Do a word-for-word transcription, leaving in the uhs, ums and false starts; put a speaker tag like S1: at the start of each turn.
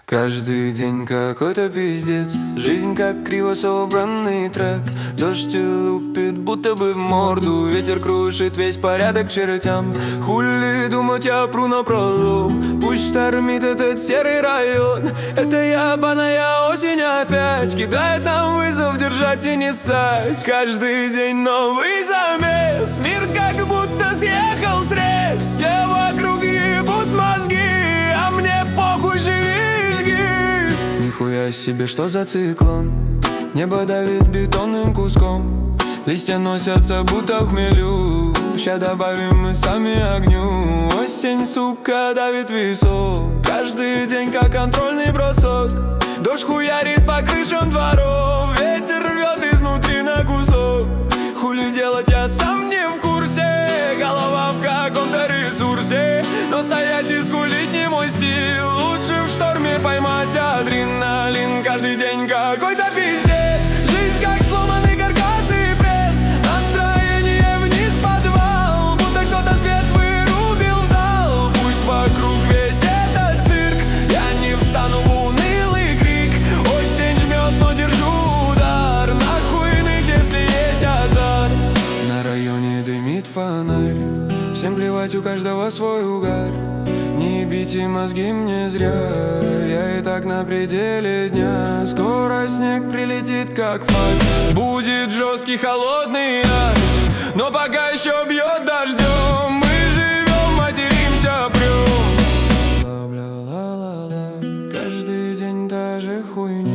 S1: Каждый день какой-то пиздец, жизнь как криво собранный трек. Дождь лупит, будто бы в морду, ветер крушит весь порядок к чертям. Хули думать, я пру напролом, пусть штормит этот серый район. Эта ябаная осень опять кидает нам вызов, держать и не ссать. Каждый день новый замес, мир как будто съехал с рельс. Все вокруг ебут мозги, а мне похуй, живи, жги. Нихуя себе, что за циклон, небо давит бетонным куском. Листья носятся, будто в хмелю. Ща добавим мы сами огню. Осень, сука, давит висок. Каждый день как контрольный бросок. Дождь хуярит по крышам дворов. Ветер рвет изнутри на кусок. Хули делать, я сам не в курсе. Голова в каком-то ресурсе, но стоять и скулить не мой стиль. Лучше в шторме поймать адреналин. Каждый день какой-то пиздец. Жизнь как сломанный каркас и пресс. Настроение вниз в подвал, будто кто-то свет вырубил в зал. Пусть вокруг весь этот цирк, я не встану в унылый крик. Осень жмет, но держу удар. Нахуй ныть, если есть азарт. На районе дымит фонарь, всем плевать, у каждого свой угар. Не бейте мозги мне зря, я и так на пределе дня. Скоро снег прилетит как факт, будет жесткий холодный ад. Но пока еще бьет дождем, мы живем, материмся, прем. Ла-ла-ла-ла-ла. Каждый день та же хуйня.